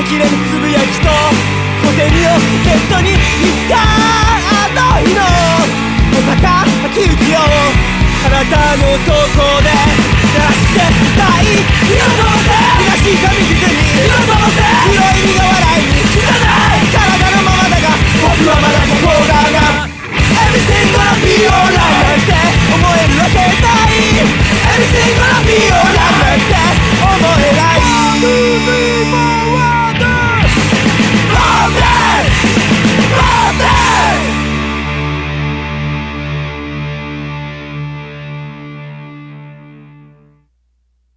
きれぬつぶやきと小銭をポケットにいつかあの日の小坂秋雪を体の底で鳴らしてたい。火を灯せ東上水に火を灯せ白い苦笑いに汚い体のままだが僕はまだ心がEverything gonna be alright なんて思えるわけない。 Everything gonna be alright なんて思えない。 Moving forward